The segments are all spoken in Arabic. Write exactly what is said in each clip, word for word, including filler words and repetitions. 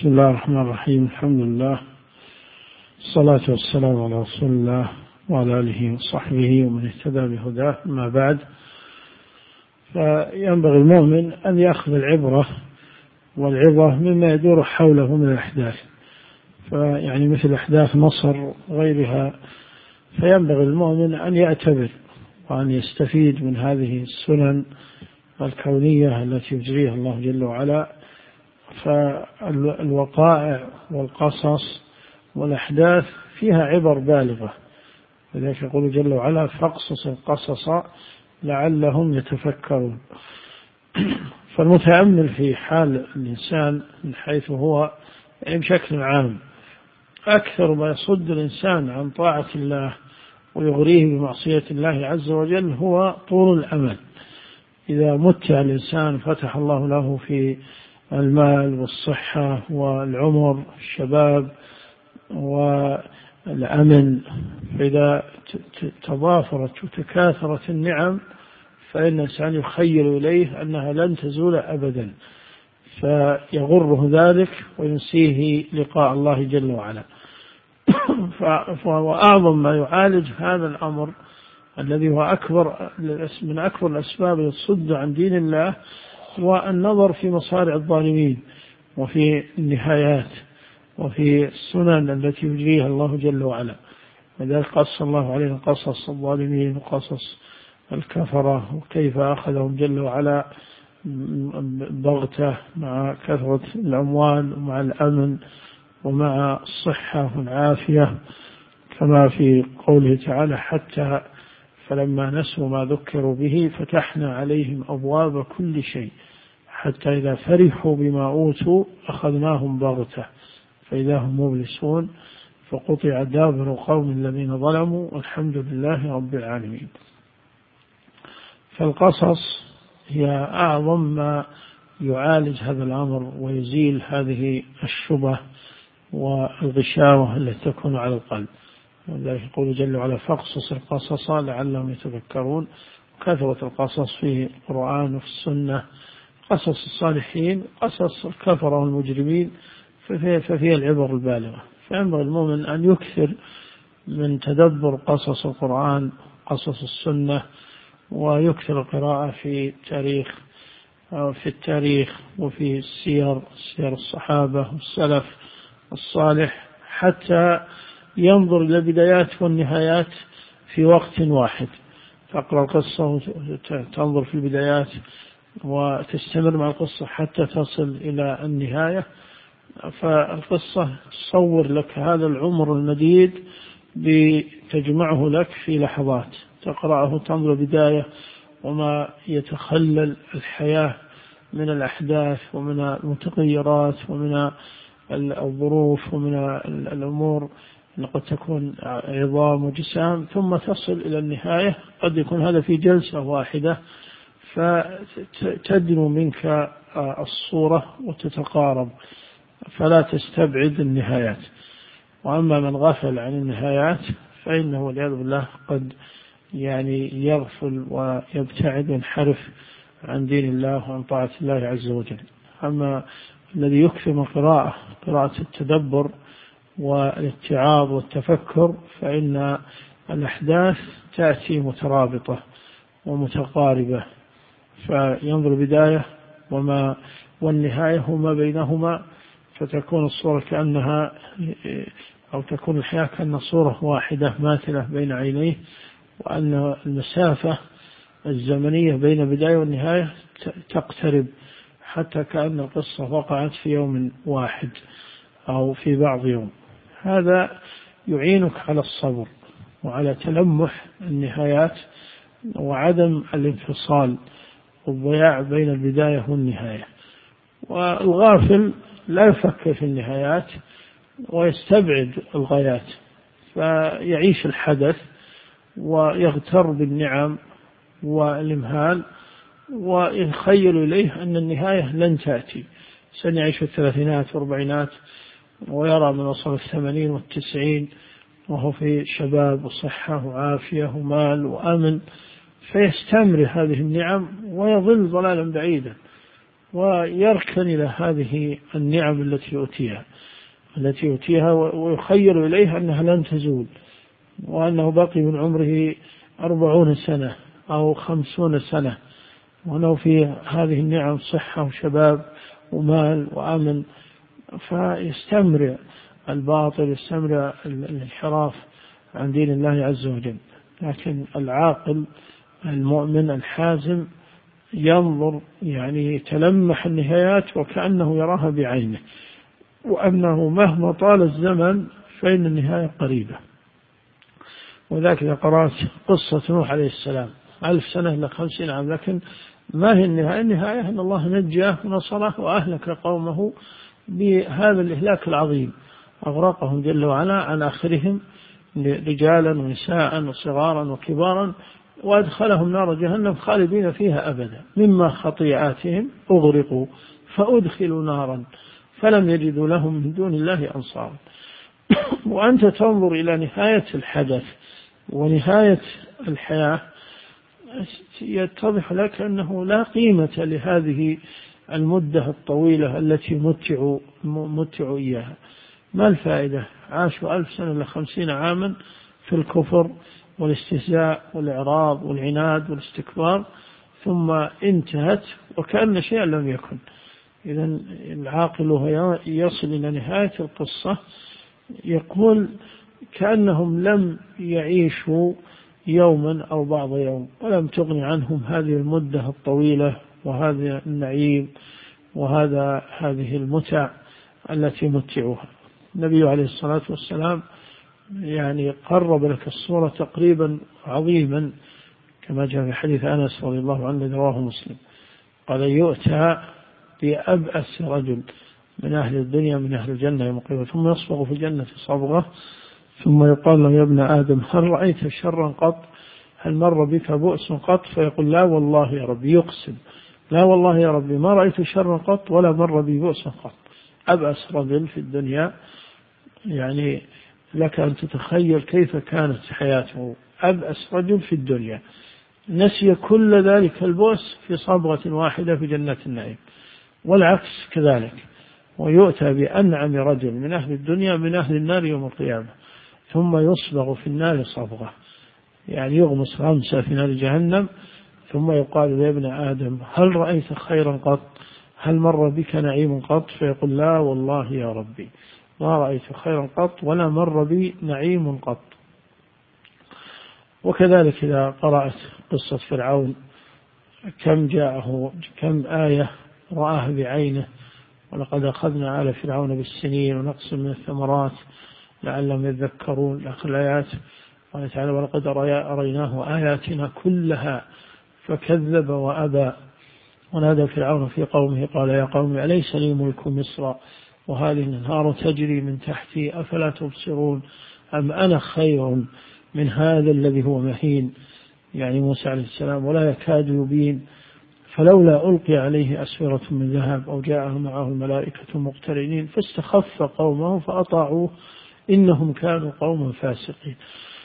بسم الله الرحمن الرحيم. الحمد لله، الصلاة والسلام على رسول الله وعلى آله وصحبه ومن اهتدى بهداه. ما بعد، فينبغي المؤمن أن يأخذ العبرة والعظة مما يدور حوله من الأحداث، فيعني مثل أحداث مصر وغيرها، فينبغي المؤمن أن يعتبر وأن يستفيد من هذه السنن الكونية التي يجريها الله جل وعلا. فالوقائع والقصص والأحداث فيها عبر بالغة، لذلك يقول جل وعلا: فاقصص القصص لعلهم يتفكرون. فالمتأمل في حال الإنسان من حيث هو بشكل عام، أكثر ما يصد الإنسان عن طاعة الله ويغريه بمعصية الله عز وجل هو طول الأمل. إذا متع الإنسان فتح الله له في المال والصحة والعمر الشباب والأمن، فإذا تضافرت وتكاثرت النعم فإن الإنسان يخيل إليه أنها لن تزول أبدا، فيغره ذلك وينسيه لقاء الله جل وعلا. وأعظم ما يعالج هذا الأمر الذي هو أكبر من أكبر الأسباب يصد عن دين الله والنظر في مصارع الظالمين وفي النهايات وفي السنن التي يجريها الله جل وعلا. لذلك قص الله علينا قصص الظالمين وقصص الكفرة وكيف أخذهم جل وعلا بغتة مع كثرة الأموال ومع الأمن ومع الصحة والعافية، كما في قوله تعالى: حتى فلما نسوا ما ذكروا به فتحنا عليهم أبواب كل شيء حتى إذا فرحوا بما أوتوا أخذناهم بغتة فإذا هم مبلسون فقطع دابر قوم الذين ظلموا والحمد لله رب العالمين. فالقصص هي أعظم ما يعالج هذا الأمر ويزيل هذه الشبه والغشاوة التي تكون على القلب. ولذلك يقول جل وعلا: فاقصص القصص لعلهم يتفكرون. كثرة القصص في القرآن وفي السنة، قصص الصالحين، قصص الكفرة والمجرمين، ففيها العبر البالغة. فينبغي المؤمن أن يكثر من تدبر قصص القرآن قصص السنة، ويكثر القراءة في التاريخ في التاريخ وفي السير سير الصحابة والسلف الصالح، حتى ينظر إلى البدايات والنهايات في وقت واحد. تقرأ القصة وتنظر في البدايات وتستمر مع القصة حتى تصل إلى النهاية. فالقصة تصور لك هذا العمر المديد بتجمعه لك في لحظات، تقرأه تنظر بداية وما يتخلل الحياة من الأحداث ومن المتغيرات ومن الظروف ومن الأمور قد تكون عظام وجسام، ثم تصل إلى النهاية. قد يكون هذا في جلسة واحدة، فتدنو منك الصورة وتتقارب، فلا تستبعد النهايات. وأما من غفل عن النهايات فإنه والعياذ بالله قد يعني يغفل ويبتعد وينحرف عن دين الله وعن طاعة الله عز وجل. أما الذي يكثر من قراءة قراءة التدبر والاتعاظ والتفكر، فإن الأحداث تأتي مترابطة ومتقاربة، فينظر بداية وما والنهاية وما بينهما، فتكون الصورة كأنها أو تكون الحياة كأن صورة واحدة ماثلة بين عينيه، وأن المسافة الزمنية بين بداية والنهاية تقترب حتى كأن القصة وقعت في يوم واحد أو في بعض يوم. هذا يعينك على الصبر وعلى تلمح النهايات وعدم الانفصال والضياع بين البداية والنهاية. والغافل لا يفكر في النهايات ويستبعد الغايات، فيعيش الحدث ويغتر بالنعم والإمهال ويخيل إليه أن النهاية لن تأتي. سنعيش الثلاثينات والأربعينات ويرى من وصل الثمانين والتسعين وهو في شباب وصحة وعافية ومال وأمن، فيستمر هذه النعم ويظل ضلالا بعيدا. ويركن إلى هذه النعم التي يؤتيها التي يؤتيها ويخيل إليه أنها لن تزول، وأنه باقي من عمره أربعون سنة أو خمسون سنة، وأنه في هذه النعم صحة وشباب ومال وأمن، فيستمر الباطل، يستمر الانحراف عن دين الله عز وجل. لكن العاقل المؤمن الحازم ينظر، يعني يتلمح النهايات وكأنه يراها بعينه، وأنه مهما طال الزمن فإن النهاية قريبة. وذاك إذا قرأت قصة نوح عليه السلام ألف سنة إلى خمسين عام، لكن ما هي النهاية؟ النهاية أن الله نجاه ونصره وأهلك قومه بهذا الإهلاك العظيم، أغرقهم جل وعلا عن آخرهم رجالا ونساء وصغارا وكبارا، وأدخلهم نار جهنم خالدين فيها أبدا، مما خطيئاتهم أغرقوا فأدخلوا نارا فلم يجدوا لهم من دون الله أنصارا. وأنت تنظر إلى نهاية الحدث ونهاية الحياة، يتضح لك أنه لا قيمة لهذه المدة الطويلة التي متعوا متعوا إياها. ما الفائدة؟ عاشوا ألف سنة لخمسين عاما في الكفر والاستهزاء والإعراض والعناد والاستكبار، ثم انتهت وكأن شيئا لم يكن. إذن العاقل يصل إلى نهاية القصة يقول كأنهم لم يعيشوا يوما أو بعض يوم، ولم تغني عنهم هذه المدة الطويلة وهذا النعيم وهذا هذه المتع التي متعوها. النبي عليه الصلاة والسلام يعني قرب لك الصورة تقريبا عظيما، كما جاء في حديث أنس رضي الله عنه رواه مسلم، قال يؤتى بأبأس رجل من أهل الدنيا من أهل الجنة يوم القيامة، ثم يصبغ في الجنة صبغة، ثم يقال له يا ابن آدم هل رأيت شرا قط؟ هل مر بك بؤس قط؟ فيقول لا والله يا ربي، يقسم لا والله يا ربي ما رأيت شرا قط ولا مر بي بؤس قط. أبأس رجل في الدنيا، يعني لك أن تتخيل كيف كانت حياته. أبأس رجل في الدنيا نسي كل ذلك البؤس في صبغة واحدة في جنة النعيم، والعكس كذلك. ويؤتى بأنعم رجل من أهل الدنيا من أهل النار يوم القيامة، ثم يصبغ في النار صبغة، يعني يغمس غمسة في نار جهنم، ثم يقال يا ابن آدم هل رأيت خيرا قط؟ هل مر بك نعيم قط؟ فيقول لا والله يا ربي ما رأيت خيرا قط ولا مر بي نعيم قط. وكذلك إذا قرأت قصة فرعون كم جاءه كم آية رآها بعينه، ولقد أخذنا آل فرعون بالسنين ونقص من الثمرات لعلهم يذكرون، آخر الآيات قال تعالى ولقد أريناه آياتنا كلها فكذب وأبى، ونادى فرعون في قومه قال يا قوم أليس لي ملك مصر وهذه الأنهار تجري من تحتي أفلا تبصرون أم أنا خير من هذا الذي هو مهين، يعني موسى عليه السلام ولا يكاد يبين، فلولا ألقي عليه أسورة من ذهب أو جاءه معه الملائكة مقترنين فاستخف قومه فأطاعوه إنهم كانوا قوما فاسقين.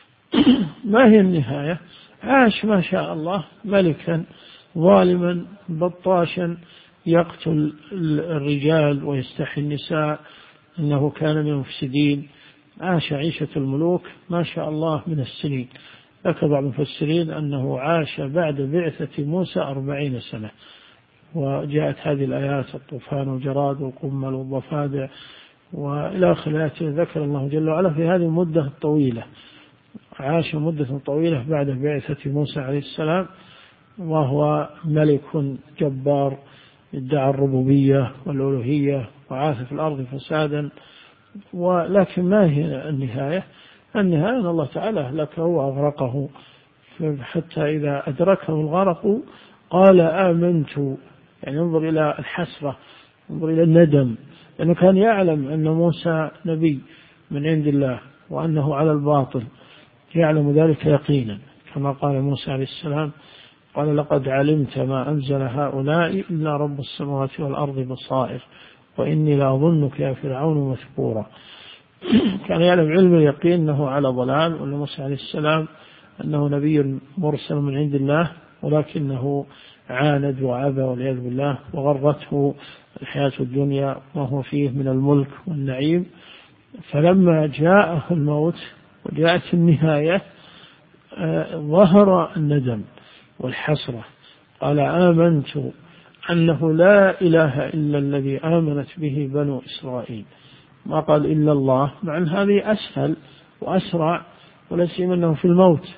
ما هي النهاية؟ عاش ما شاء الله ملكا ظالما بطاشا يقتل الرجال ويستحي النساء، إنه كان من المفسدين، عاش عيشة الملوك ما شاء الله من السنين. ذكر بعض المفسرين أنه عاش بعد بعثة موسى أربعين سنة، وجاءت هذه الآيات الطوفان والجراد والقمل والضفادع وإلى آخر الآيات ذكر الله جل وعلا في هذه المدة الطويلة. عاش مدة طويلة بعد بعثة موسى عليه السلام، وهو ملك جبار ادعى الربوبية والألوهية وعاث في الأرض فسادا. ولكن ما هي النهاية؟ النهاية أن الله تعالى أهلكه وأغرقه، حتى إذا أدركه الغرق قال آمنت، يعني انظر إلى الحسرة، انظر إلى الندم، لأنه كان يعلم أن موسى نبي من عند الله وأنه على الباطل، يعلم ذلك يقينا، كما قال موسى عليه السلام قال لقد علمت ما أنزل هؤلاء إلا رب السماوات والأرض بصائر وإني لأظنك يا فرعون مثبورا. كان يعلم علم اليقين أنه على ضلال، وأن موسى عليه السلام أنه نبي مرسل من عند الله، ولكنه عاند وعبى والعياذ بالله وغرته الحياة الدنيا وهو فيه من الملك والنعيم. فلما جاءه الموت وجاءت النهاية ظهر الندم والحسرة. قال آمنت أنه لا إله إلا الذي آمنت به بنو إسرائيل، ما قال إلا الله، مع أن هذه أسهل وأسرع، ولا سيما أنه في الموت،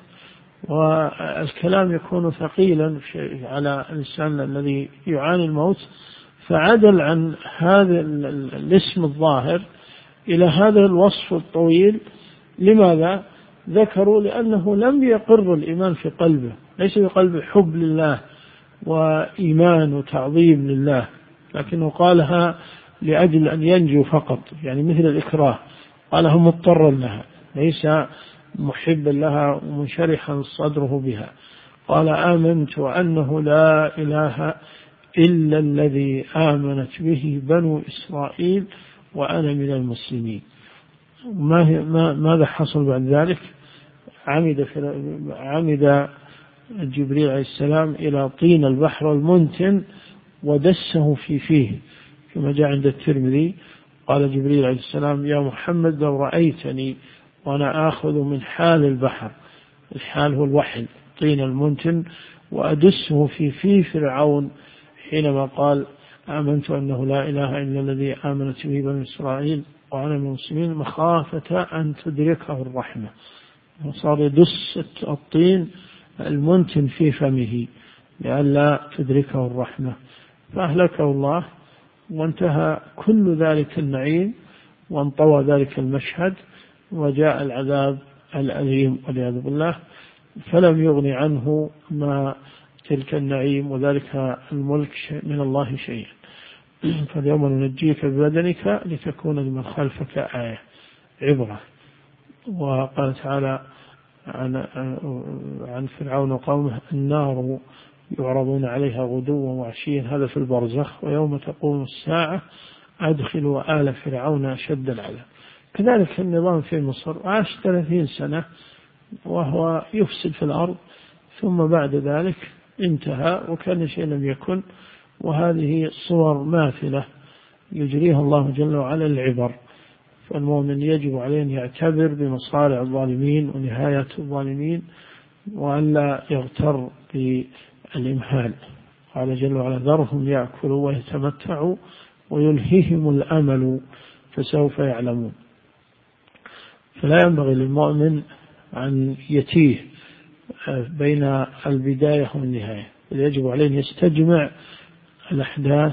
والكلام يكون ثقيلا على الإنسان الذي يعاني الموت، فعدل عن هذا الاسم الظاهر إلى هذا الوصف الطويل. لماذا؟ ذكروا لأنه لم يقر الإيمان في قلبه، ليس في قلبه حب لله وإيمان وتعظيم لله، لكنه قالها لأجل أن ينجو فقط، يعني مثل الإكراه، قالها مضطرا لها، ليس محبا لها ومنشرحا صدره بها. قال آمنت أنه لا إله إلا الذي آمنت به بنو إسرائيل وأنا من المسلمين. ماذا حصل بعد ذلك؟ عمد, عمد جبريل عليه السلام إلى طين البحر المنتن ودسه في فيه، كما جاء عند الترمذي. قال جبريل عليه السلام يا محمد لو رأيتني وأنا آخذ من حال البحر، الحال هو الوحل، طين المنتن، وأدسه في في فرعون حينما قال آمنت أنه لا إله إلا الذي آمنت به بنو إسرائيل وأنا من المسلمين، مخافة أن تدركه الرحمة، وصار يدس الطين المنتن في فمه لئلا تدركه الرحمة، فأهلكه الله وانتهى كل ذلك النعيم وانطوى ذلك المشهد، وجاء العذاب الأليم والعياذ بالله، فلم يغن عنه ما تلك النعيم وذلك الملك من الله شيئا. فاليوم ننجيك ببدنك لتكون لمن خلفك آية عبرة. وقال تعالى عن, عن فرعون وقومه النار يعرضون عليها غدوا وعشيا، هذا في البرزخ، ويوم تقوم الساعة أدخلوا آل فرعون أشد العذاب. كذلك النظام في مصر عاش ثلاثين سنة وهو يفسد في الأرض، ثم بعد ذلك انتهى وكان شيء لم يكن. وهذه صور ماثلة يجريها الله جل وعلا العبر، فالمؤمن يجب عليه أن يعتبر بمصارع الظالمين ونهاية الظالمين، وأن لا يغتر بالإمهال. قال جل وعلا ذرهم يأكلوا ويتمتعوا ويلهيهم الأمل فسوف يعلمون. فلا ينبغي للمؤمن أن يتيه بين البداية والنهاية، يجب عليه أن يستجمع الأحداث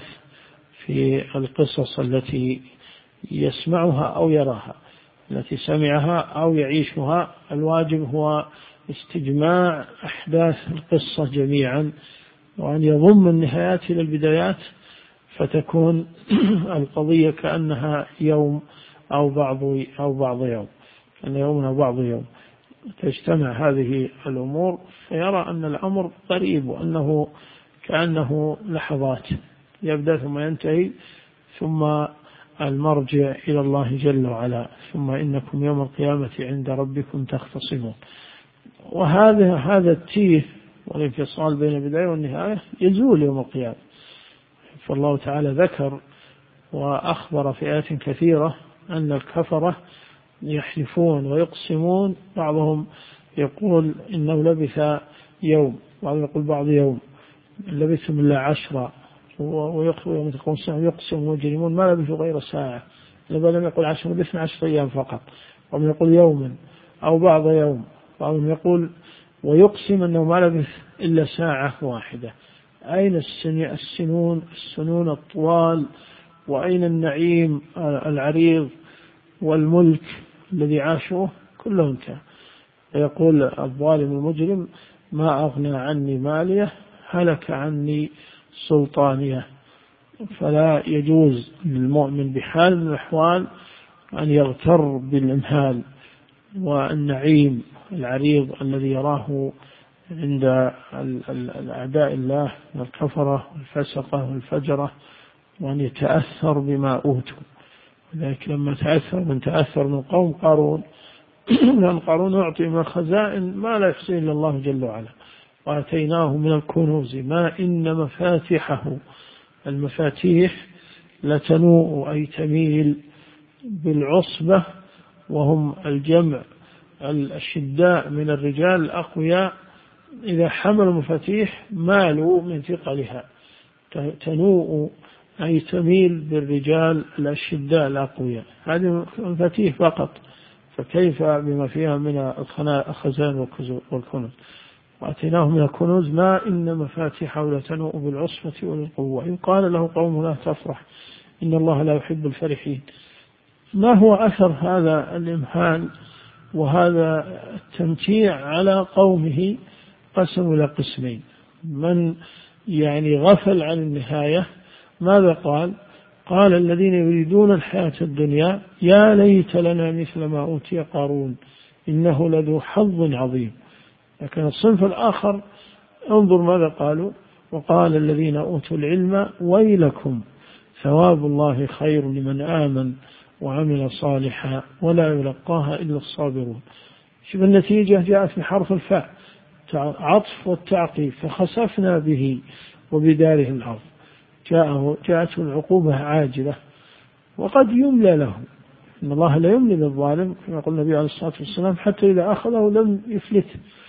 في القصص التي يسمعها أو يراها، التي سمعها أو يعيشها. الواجب هو استجماع أحداث القصة جميعا، وأن يضم النهايات إلى البدايات، فتكون القضية كأنها يوم أو بعض أو بعض يوم، أن يوم أو بعض يوم، تجتمع هذه الأمور فيرى أن الأمر قريب، وأنه كأنه لحظات يبدأ ثم ينتهي، ثم المرجع إلى الله جل وعلا، ثم إنكم يوم القيامة عند ربكم تختصمون. وهذا هذا التيه والانفصال بين البداية والنهاية يزول يوم القيامة. فالله تعالى ذكر وأخبر في آيات كثيرة أن الكفرة يحلفون ويقسمون، بعضهم يقول إنه لبث يوم، بعضهم يقول بعض يوم، لبثهم إلا عشرة، ويوم تقوم الساعة يقسم ويجرمون ما لبثوا غير ساعة، لم يقول عشر، لبثنا عشر أيام فقط، ومن يقول يوما أو بعض يوم، بعضهم يقول ويقسم أنه ما لبث إلا ساعة واحدة. أين السنون السنون الطوال، وأين النعيم العريض والملك الذي عاشوه؟ كله انتهى. يقول الظالم المجرم ما أغنى عني ماليه هلك عني سلطانية. فلا يجوز للمؤمن بحال من الأحوال أن يغتر بالإمهال والنعيم العريض الذي يراه عند الأعداء الله والكفرة والفسقة والفجرة، وأن يتأثر بما أوتوا. لذلك لما تأثر من تأثر من قوم قارون لأن قارون أعطي من الخزائن ما لا يحصي إلا الله جل وعلا، وآتيناه من الكنوز ما إن مفاتحه، المفاتيح لتنوء أي تميل بالعصبة، وهم الجمع الشداء من الرجال الأقوياء، إذا حملوا مفاتيح مالوا من ثقلها، تنوء أي تميل بالرجال الشداء الأقوياء. هذه مفاتيح فقط، فكيف بما فيها من الخزائن والكنوز. وآتيناه من الكنوز ما إن مفاتحه لتنوء بالعصبة والقوة، إن قال له قوم لا تفرح إن الله لا يحب الفرحين. ما هو أثر هذا الإمهال وهذا التمتيع على قومه؟ قسموا إلى قسمين. من يعني غفل عن النهاية ماذا قال؟ قال الذين يريدون الحياة الدنيا يا ليت لنا مثل ما أوتي قارون إنه لذو حظ عظيم. لكن الصنف الآخر انظر ماذا قالوا: وقال الذين أوتوا العلم ويلكم ثواب الله خير لمن آمن وعمل صالحا ولا يلقاها إلا الصابرون. شوف النتيجة جاءت في حرف الفاء، عطف والتعقيب، فخسفنا به وبداره الأرض. جاءه جاءته العقوبة عاجلة وقد يملى له، إن الله لا يملي للظالم كما يقول النبي عليه الصلاة والسلام حتى إذا أخذه لم يفلت،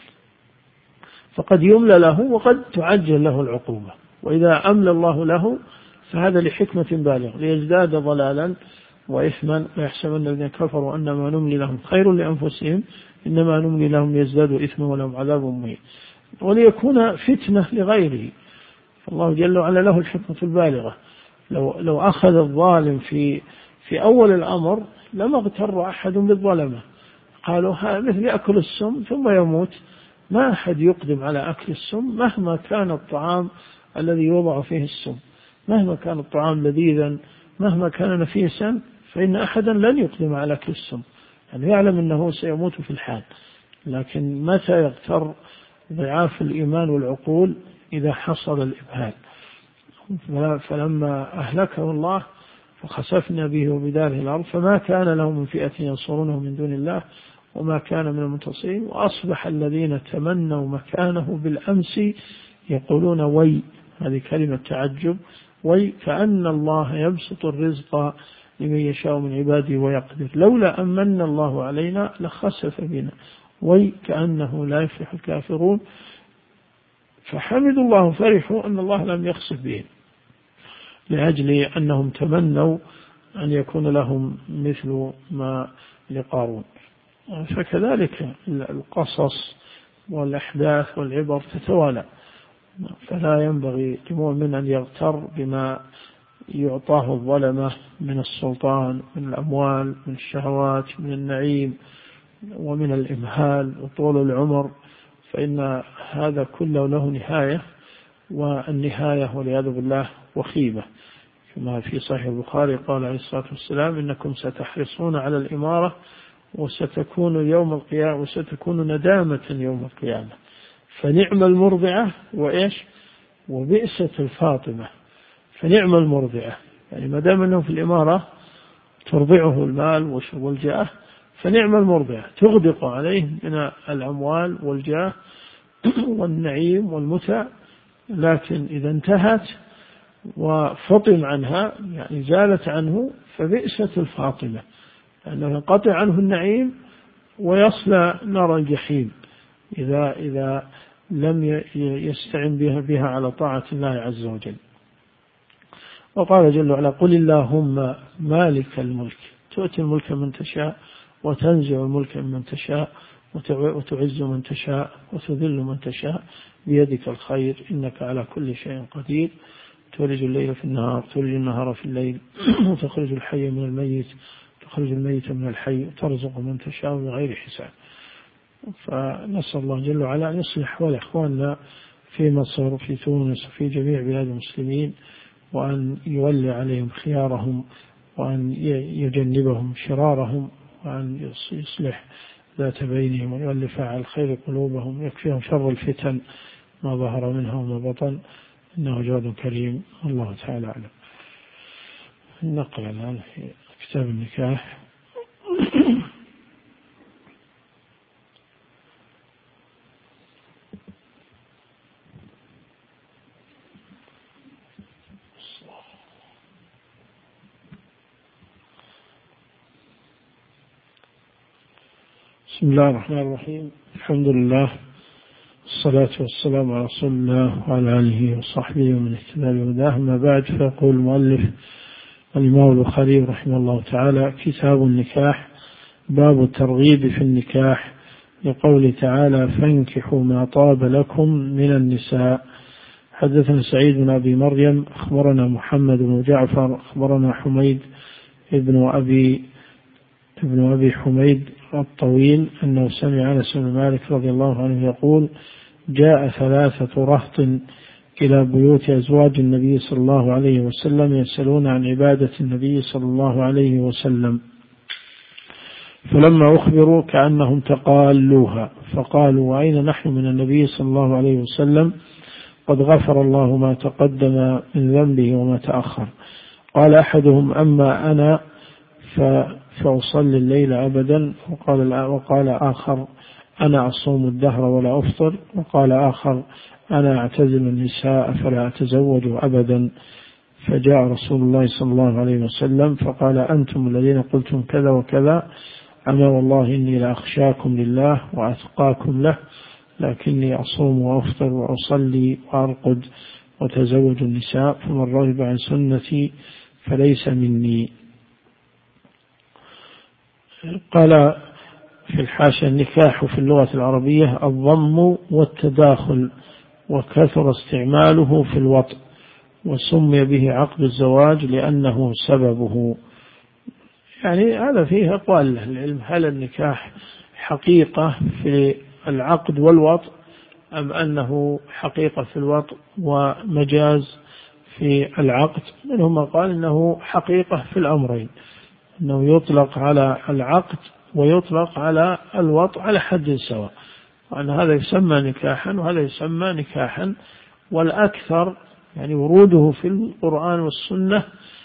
فقد يملى له وقد تعجل له العقوبة. وإذا أملى الله له فهذا لحكمة بالغة ليزداد ضلالا وإثما ويحسبن الذين كفروا أنما نملي لهم خير لأنفسهم إنما نملي لهم يزدادوا إثما ولهم عذاب مهين، وليكون فتنة لغيره. فالله جل وعلا له الحكمة البالغة. لو لو أخذ الظالم في في أول الأمر لما اغتر أحد بالظلمة، قالوا ها مثل يأكل السم ثم يموت. ما أحد يقدم على أكل السم مهما كان الطعام الذي يوضع فيه السم، مهما كان الطعام لذيذا، مهما كان نفيسا، فإن أحدا لن يقدم على أكل السم، يعني يعلم أنه سيموت في الحال. لكن متى يغتر ضعاف الإيمان والعقول؟ إذا حصل الإبهال. فلما أهلكه الله فخسفنا به وبداره الأرض فما كان له من فئة ينصرونه من دون الله وما كان من المنتصرين. وأصبح الذين تمنوا مكانه بالأمس يقولون وي، هذه كلمة تعجب، وي كأن الله يبسط الرزق لمن يشاء من عباده ويقدر لولا أمن الله علينا لخسف بنا، وي كأنه لا يفلح الكافرون. فحمدوا الله فرحوا أن الله لم يخسف بهم لأجل أنهم تمنوا أن يكون لهم مثل ما لقارون. فكذلك القصص والأحداث والعبر تتوالى، فلا ينبغي لمؤمن أن يغتر بما يعطاه الظلمة من السلطان، من الأموال، من الشهوات، من النعيم، ومن الإمهال وطول العمر، فإن هذا كله له نهاية، والنهاية والعياذ بالله وخيمة. كما في صحيح البخاري قال عليه الصلاة والسلام: إنكم ستحرصون على الإمارة وستكون يوم القيامة وستكون ندامة يوم القيامة، فنعم المرضعة وإيش وبئسة الفاطمة. فنعم المرضعة يعني ما دام أنه في الإمارة ترضعه المال والجاه، فنعم المرضعة تغدق عليه من الأموال والجاه والنعيم والمتع. لكن إذا انتهت وفطم عنها يعني زالت عنه فبئسة الفاطمة، لأنه ينقطع عنه النعيم ويصلى نار الجحيم إذا إذا لم يستعن بها بها على طاعة الله عز وجل. وقال جل وعلا: قل اللهم مالك الملك تؤتي الملك من تشاء وتنزع الملك من تشاء وتعز من تشاء وتذل من تشاء بيدك الخير إنك على كل شيء قدير تولج الليل في النهار تولج النهار في الليل وتخرج الحي من الميت تخرج الميت من الحي ترزق من تشاء بغير حساب. فنسأل الله جل وعلا أن يصلح والإخواننا في مصر وفي تونس وفي جميع بلاد المسلمين، وأن يولي عليهم خيارهم، وأن يجنبهم شرارهم، وأن يصلح ذات بينهم، ويؤلف على الخير قلوبهم، يكفيهم شر الفتن ما ظهر منها وما بطن، إنه جواد كريم. الله تعالى أعلم. نقرأ الآن في كتاب النكاح. بسم الله الرحمن الرحيم. الحمد لله والصلاة والسلام على رسول الله وعلى آله وصحبه ومن اهتدى بهداه. أما بعد، فيقول المؤلف الإمام البخاري رحمه الله تعالى: كتاب النكاح، باب الترغيب في النكاح، لقول تعالى: فانكحوا ما طاب لكم من النساء. حدثنا سعيد بن أبي مريم أخبرنا محمد بن جعفر أخبرنا حميد ابن أبي ابن أبي حميد الطويل أنه سمع أنس بن مالك رضي الله عنه يقول: جاء ثلاثة رهط إلى بيوت أزواج النبي صلى الله عليه وسلم يسألون عن عبادة النبي صلى الله عليه وسلم، فلما أخبروا كأنهم تقالوها، فقالوا: وأين نحن من النبي صلى الله عليه وسلم؟ قد غفر الله ما تقدم من ذنبه وما تأخر. قال أحدهم: أما أنا فأصلي الليل أبدا. وقال, وقال آخر: أنا أصوم الدهر ولا أفطر. وقال آخر: أنا أعتزل النساء فلا أتزوج أبدا. فجاء رسول الله صلى الله عليه وسلم فقال: أنتم الذين قلتم كذا وكذا، أما والله إني لأخشاكم لله وأتقاكم له، لكني أصوم وأفطر وأصلي وأرقد وتزوج النساء، فمن رغب عن سنتي فليس مني. قال في الحاشية: النكاح في اللغة العربية الضم والتداخل، وكثر استعماله في الوطء، وسمي به عقد الزواج لأنه سببه. يعني هذا فيه أقوال العلم: هل النكاح حقيقة في العقد والوطء، أم أنه حقيقة في الوطء ومجاز في العقد؟ منهم قال إنه حقيقة في الأمرين، أنه يطلق على العقد ويطلق على الوطء على حد سواء، وأن هذا يسمى نكاحا وهذا يسمى نكاحا. والأكثر يعني وروده في القرآن والسنة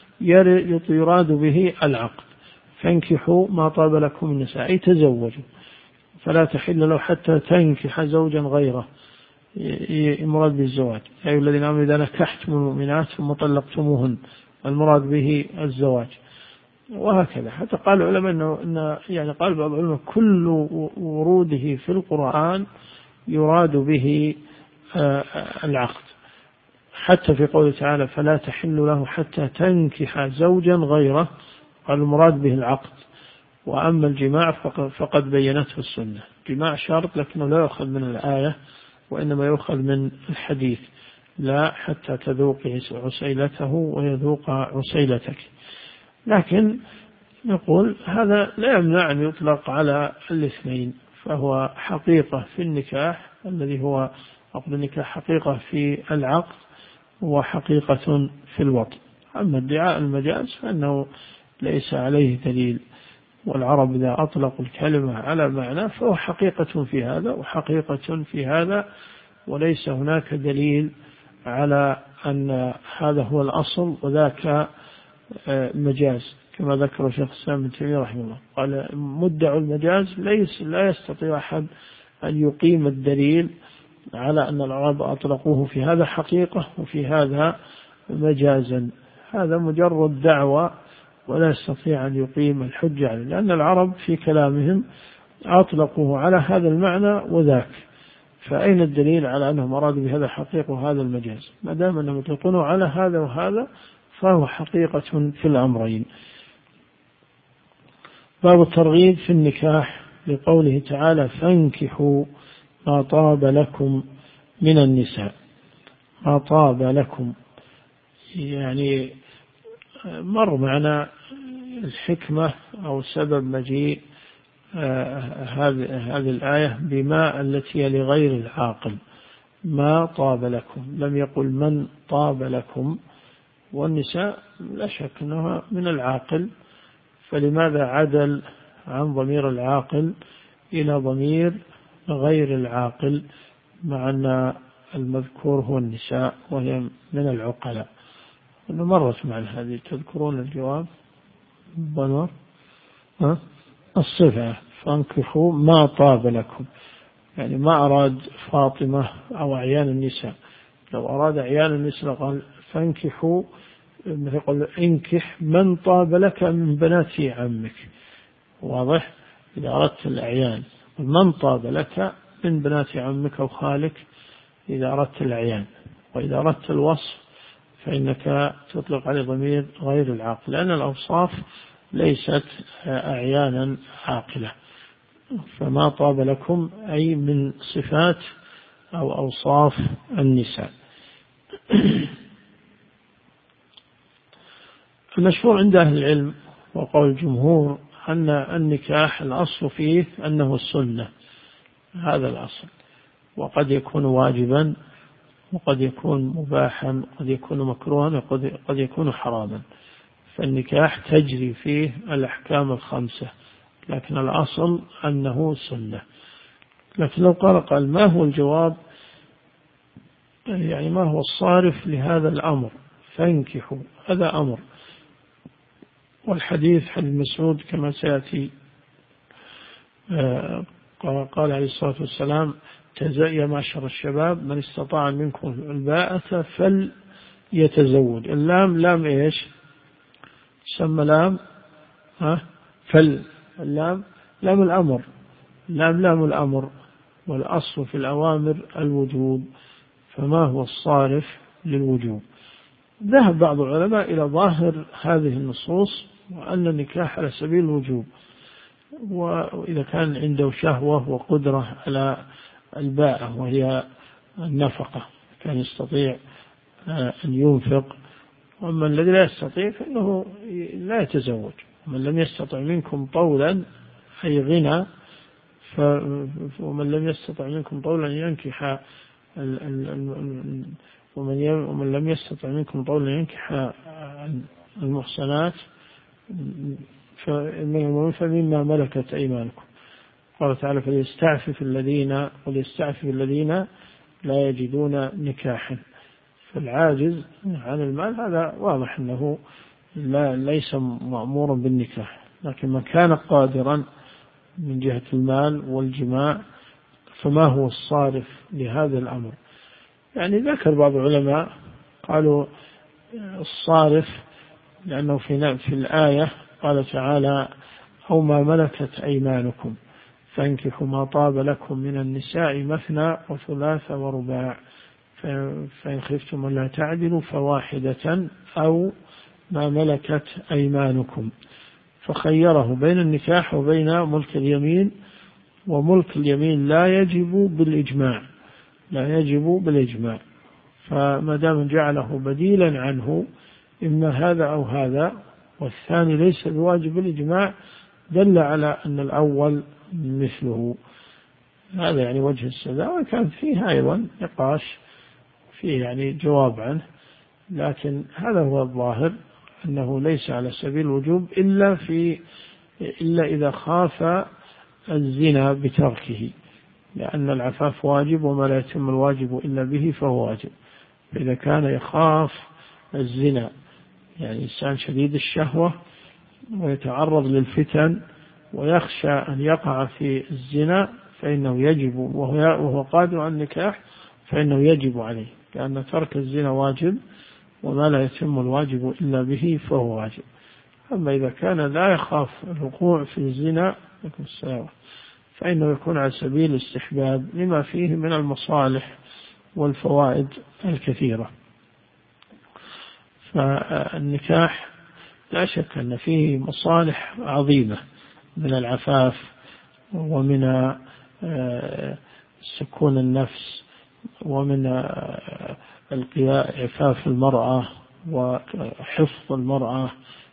يراد به العقد: فانكحوا ما طاب لكم من النساء، أي تزوجوا، فلا تحل له حتى تنكح زوجا غيره، المراد بالزواج: يا أيها الذين آمنوا إذا نكحتم المؤمنات ثم طلقتموهن، المراد به الزواج. وهكذا حتى قال العلماء إنه إن يعني قال بعض العلماء: كل وروده في القرآن يراد به العقد، حتى في قوله تعالى: فلا تحل له حتى تنكح زوجا غيره، قال المراد به العقد. وأما الجماع فقد بينته السنة. جماع شرط لكنه لا يؤخذ من الآية، وإنما يؤخذ من الحديث: لا حتى تذوقي عسيلته ويذوق عسيلتك. لكن نقول هذا لا يمنع أن يطلق على الاثنين، فهو حقيقة في النكاح الذي هو عقد النكاح، حقيقة في العقد، وحقيقة في الوطء. أما ادعاء المجاز فإنه ليس عليه دليل، والعرب إذا أطلقوا الكلمة على معنى فهو حقيقة في هذا وحقيقة في هذا، وليس هناك دليل على أن هذا هو الأصل وذاك مجاز، كما ذكر شيخ الإسلام ابن تيمية رحمه الله. قال: مدعي المجاز ليس لا يستطيع أحد أن يقيم الدليل على أن العرب أطلقوه في هذا حقيقة وفي هذا مجازا. هذا مجرد دعوة ولا يستطيع أن يقيم الحجة عليه، لأن العرب في كلامهم أطلقوه على هذا المعنى وذاك، فأين الدليل على أنهم أرادوا بهذا الحقيقة وهذا المجاز؟ ما دام أنهم يطلقونه على هذا وهذا فهو حقيقة في الأمرين. باب الترغيب في النكاح، لقوله تعالى: فانكحوا ما طاب لكم من النساء. ما طاب لكم يعني مر معنا الحكمة أو سبب مجيء هذه هذه الآية بما التي لغير العاقل. ما طاب لكم، لم يقل من طاب لكم. والنساء لا شك أنها من العاقل، فلماذا عدل عن ضمير العاقل إلى ضمير غير العاقل، مع أن المذكور هو النساء وهي من العقلاء؟ أنه مرت معنا هذه، تذكرون الجواب بنور ها؟ الصفة: فانكحوا ما طاب لكم، يعني ما أراد فاطمة أو أعيان النساء. لو أراد أعيان النساء قال: فانكحوا، يقول: انكح من طاب لك من بنات عمك. واضح؟ إذا أردت الأعيان من طاب لك من بنات عمك أو خالك إذا أردت الأعيان، وإذا أردت الوصف فإنك تطلق عليه ضمير غير العاقل، لأن الأوصاف ليست أعيانا عاقلة. فما طاب لكم أي من صفات أو أوصاف النساء. المشهور عند أهل العلم وقول الجمهور أن النكاح الأصل فيه أنه السنة، هذا الأصل، وقد يكون واجبا وقد يكون مباحا وقد يكون مكروها وقد يكون حراما، فالنكاح تجري فيه الأحكام الخمسة، لكن الأصل أنه سنة. لكن لو قال قال ما هو الجواب، يعني ما هو الصارف لهذا الأمر، فانكحوا، هذا أمر، والحديث حديث مسعود كما سيأتي قال عليه الصلاة والسلام يا معشر الشباب من استطاع منكم الباءة فليتزوج. اللام لام إيش؟ سمى لام ها فل، اللام لام الأمر، لام لام الأمر، والأصل في الأوامر الوجوب، فما هو الصارف للوجوب؟ ذهب بعض العلماء إلى ظاهر هذه النصوص وأن النكاح على سبيل الوجوب، وإذا كان عنده شهوة وقدرة على الباءة وهي النفقة كان يستطيع أن ينفق، وأما الذي لا يستطيع فإنه لا يتزوج. ومن لم يستطع منكم طولا أي غنى، ومن لم يستطع منكم طولا ينكح ومن لم يستطع منكم طولا ينكح المحصنات فمما ملكت أيمانكم. قال تعالى فليستعفف الذين وليستعفف الذين لا يجدون نكاحا. فالعاجز عن المال هذا واضح أنه لا ليس مأمورا بالنكاح، لكن من كان قادرا من جهة المال والجماع فما هو الصارف لهذا الأمر؟ يعني ذكر بعض العلماء قالوا الصارف لأنه في في الآية قال تعالى أو ما ملكت أيمانكم فانكحوا ما طاب لكم من النساء مثنى وثلاث ورباع فإن خفتم ألا تعدلوا فواحدة أو ما ملكت أيمانكم، فخيره بين النكاح وبين ملك اليمين، وملك اليمين لا يجب بالإجماع، لا يجب بالإجماع، فما دام جعله بديلا عنه إما هذا أو هذا والثاني ليس بواجب الإجماع دل على أن الأول مثله. هذا يعني وجه السداء، وكان فيه أيضا نقاش فيه يعني جواب عنه، لكن هذا هو الظاهر أنه ليس على سبيل الوجوب إلا في إلا إذا خاف الزنا بتركه، لأن العفاف واجب وما لا يتم الواجب إلا به فهو واجب. فإذا كان يخاف الزنا، يعني إنسان شديد الشهوة ويتعرض للفتن ويخشى أن يقع في الزنا فإنه يجب، وهو قادر على النكاح فإنه يجب عليه، لأن ترك الزنا واجب وما لا يتم الواجب إلا به فهو واجب. أما إذا كان لا يخاف الوقوع في الزنا فإنه يكون على سبيل الاستحباب لما فيه من المصالح والفوائد الكثيرة. فالنكاح لا شك أن فيه مصالح عظيمة من العفاف ومن سكون النفس ومن عفاف المرأة وحفظ المرأة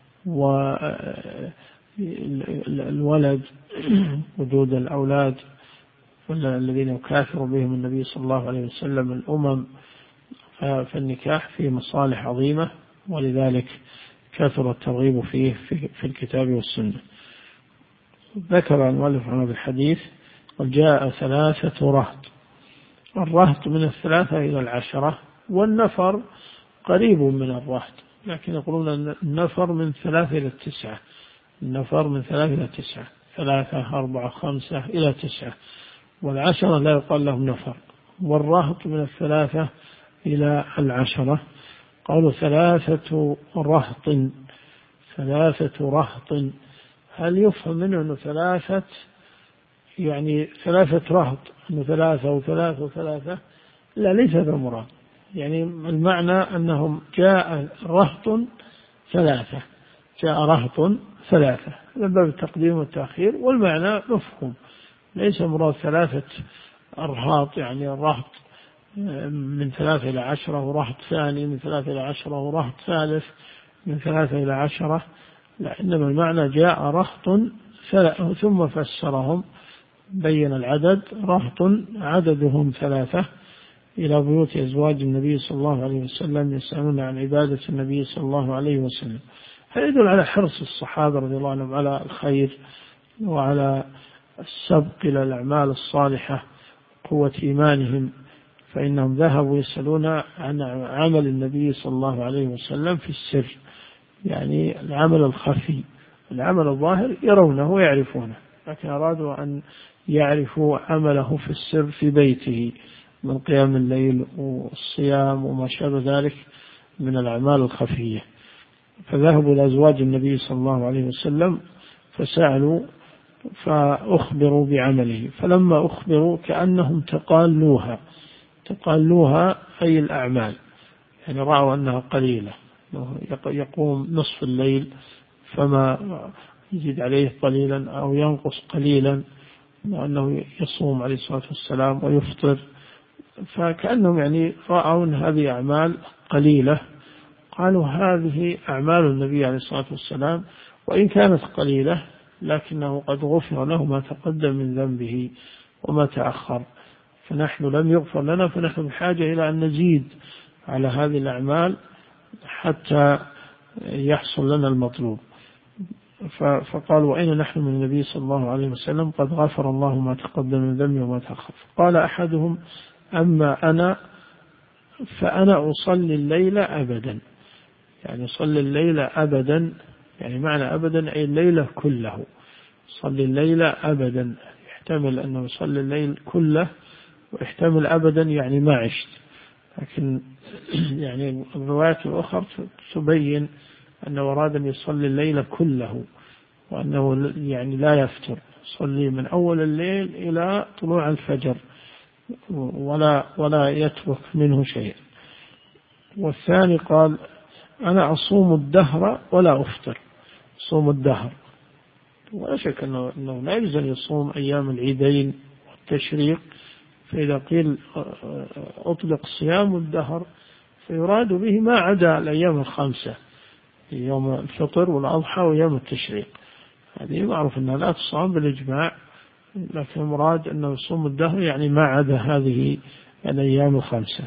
والولد وجود الأولاد الذين يكافر بهم النبي صلى الله عليه وسلم الأمم. فالنكاح فيه مصالح عظيمة، ولذلك كثر الترغيب فيه في الكتاب والسنة. ذكر المؤلف عن هذا الحديث وجاء ثلاثة رهط، الرهط من الثلاثة إلى العشرة، والنفر قريب من الرهط، لكن يقولون النفر من ثلاثة إلى التسعة، النفر من ثلاثة إلى تسعة، ثلاثة أربعة خمسة إلى تسعة، والعشرة لا يقال لهم نفر، والرهط من الثلاثة إلى العشرة. قالوا ثلاثة رهط، ثلاثة رهط، هل يفهم منه أنه ثلاثة يعني ثلاثة رهط، أنه ثلاثة وثلاثة وثلاثة، لا ليس هذا المراد. يعني المعنى أنهم جاء رهط ثلاثة، جاء رهط ثلاثة، من باب التقديم والتأخير، والمعنى مفهوم. ليس مراد ثلاثة أرهاط، يعني الرهط من ثلاثة إلى عشرة، ورهط ثاني من ثلاثة إلى عشرة، ورهط ثالث من ثلاثة إلى عشرة، لا، إنما المعنى جاء رهط ثلاثة، ثم فسرهم بين العدد، رهط عددهم ثلاثة إلى بيوت أزواج النبي صلى الله عليه وسلم يسألون عن عبادة النبي صلى الله عليه وسلم. هذا يدل على حرص الصحابة رضي الله عنهم على الخير وعلى السبق إلى الأعمال الصالحة، قوة إيمانهم، فإنهم ذهبوا يسألون عن عمل النبي صلى الله عليه وسلم في السر، يعني العمل الخفي. العمل الظاهر يرونه ويعرفونه، لكن أرادوا أن يعرفوا عمله في السر في بيته من قيام الليل والصيام وما شابه ذلك من الأعمال الخفية. فذهبوا لأزواج النبي صلى الله عليه وسلم فسألوا فأخبروا بعمله، فلما أخبروا كأنهم تقالوها، تقالوها أي الأعمال، يعني رأوا أنها قليلة، يقوم نصف الليل فما يزيد عليه قليلا أو ينقص قليلا، وأنه يصوم عليه الصلاة والسلام ويفطر، فكأنهم يعني رأوا أن هذه أعمال قليلة، قالوا هذه أعمال النبي عليه الصلاة والسلام، وإن كانت قليلة لكنه قد غفر له ما تقدم من ذنبه وما تأخر، فنحن لم يغفر لنا، فنحن بحاجة إلى أن نزيد على هذه الأعمال حتى يحصل لنا المطلوب. فقالوا وأين نحن من النبي صلى الله عليه وسلم قد غفر الله ما تقدم من ذنبه وما تأخر. قال أحدهم أما أنا فأنا أصلي الليل أبدا، يعني صلي الليل أبدا، يعني معنى أبدا أي الليل كله، صلي الليل أبدا، يحتمل أنه يصلي الليل كله، ويحتمل أبدا يعني ما عشت، لكن يعني الروايات الأخرى تبين أنه أراد أن يصلي الليل كله، وأنه يعني لا يفتر، صلي من أول الليل إلى طلوع الفجر ولا ولا يترك منه شيء. والثاني قال أنا أصوم الدهر ولا أفطر، صوم الدهر، ولا شك أنه, أنه لا يجوز أن يصوم أيام العيدين والتشريق، فإذا قيل أطلق صيام الدهر فيراد به ما عدا الأيام الخمسة، يوم الفطر والأضحى ويوم التشريق، هذه معروف أنها لا تصام بالإجماع، لكن المراد أنه يصوم الدهر يعني ما عدا هذه الأيام الخمسة.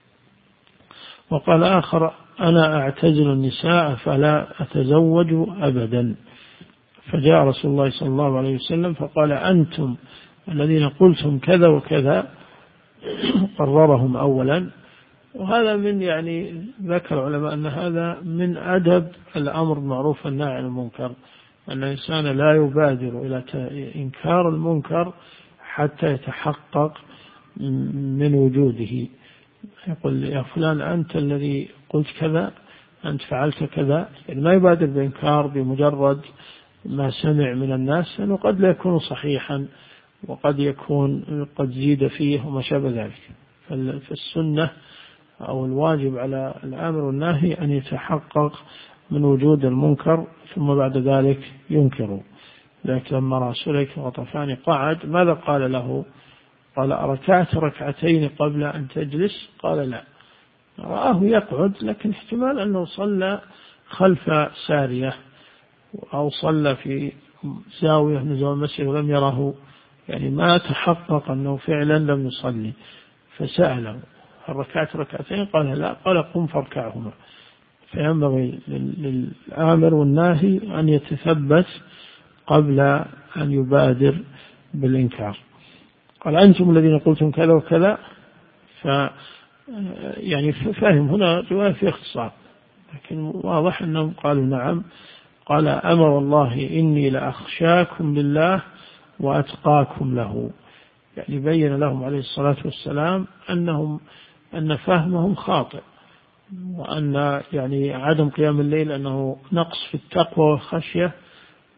وقال آخر أنا أعتزل النساء فلا أتزوج أبدا. فجاء رسول الله صلى الله عليه وسلم فقال أنتم الذين قلتم كذا وكذا، قررهم أولا. وهذا من يعني ذكر العلماء أن هذا من أدب الأمر بالمعروف والنهي عن المنكر، أن الإنسان لا يبادر إلى إنكار المنكر حتى يتحقق من وجوده. يقول يا فلان أنت الذي قلت كذا، أنت فعلت كذا، يعني ما يبادر بإنكار بمجرد ما سمع من الناس، لأنه قد لا يكون صحيحا وقد يكون قد زيد فيه وما شابه ذلك. فالسنة أو الواجب على الآمر والناهي أن يتحقق من وجود المنكر ثم بعد ذلك ينكره. لكن لما رأى سليك وطفان قعد ماذا قال له؟ قال أركعت ركعتين قبل أن تجلس؟ قال لا. رآه يقعد، لكن احتمال أنه صلى خلف سارية أو صلى في زاوية من زاوية المسجد ولم يره، يعني ما تحقق أنه فعلا لم يصلي، فسأله هل ركعت ركعتين؟ قال لا. قال قم فاركعهما. فينبغي للآمر والناهي أن يتثبت قبل أن يبادر بالإنكار. قال أنتم الذين قلتم كذا وكذا، ف يعني فهم هنا رواية في اختصار، لكن واضح أنهم قالوا نعم. قال أما والله إني لأخشاكم لله وأتقاكم له، يعني بين لهم عليه الصلاة والسلام أنهم أن فهمهم خاطئ، وأن يعني عدم قيام الليل أنه نقص في التقوى والخشية،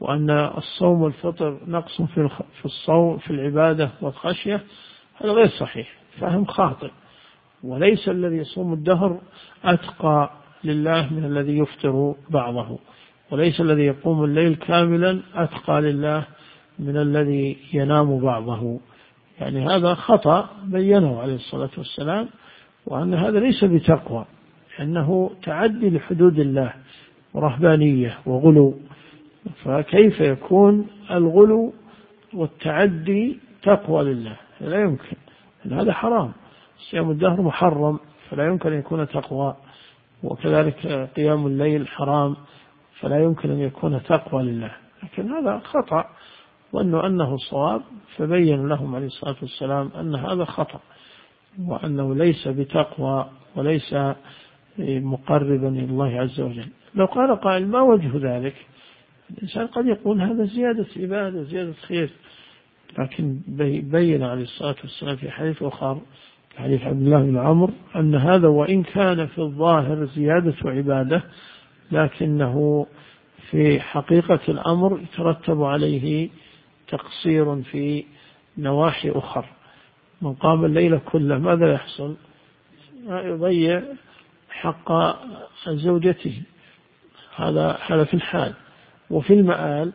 وأن الصوم والفطر نقص في الصوم في العبادة والخشية، هذا غير صحيح، فهم خاطئ. وليس الذي يصوم الدهر أتقى لله من الذي يفطر بعضه، وليس الذي يقوم الليل كاملا أتقى لله من الذي ينام بعضه. يعني هذا خطأ بينه عليه الصلاة والسلام، وأن هذا ليس بتقوى، أنه تعدي لحدود الله ورهبانية وغلو. فكيف يكون الغلو والتعدي تقوى لله؟ لا يمكن، هذا حرام. صيام الدهر محرم، فلا يمكن أن يكون تقوى. وكذلك قيام الليل حرام، فلا يمكن أن يكون تقوى لله. لكن هذا خطأ، وأنه أنه صواب، فبين لهم عليه الصلاة والسلام أن هذا خطأ، وأنه ليس بتقوى وليس مقربا إلى الله عز وجل. لو قال قائل ما وجه ذلك؟ الإنسان قد يقول هذا زيادة عبادة، زيادة خير، لكن بين عليه الصلاة والسلام في حديث آخر، حديث عبد الله بن عمرو، أن هذا وإن كان في الظاهر زيادة عبادة، لكنه في حقيقة الأمر يترتب عليه تقصير في نواحي أخرى. من قام الليل كله ماذا يحصل؟ يضيع حق زوجته، هذا هذا في الحال. وفي المآل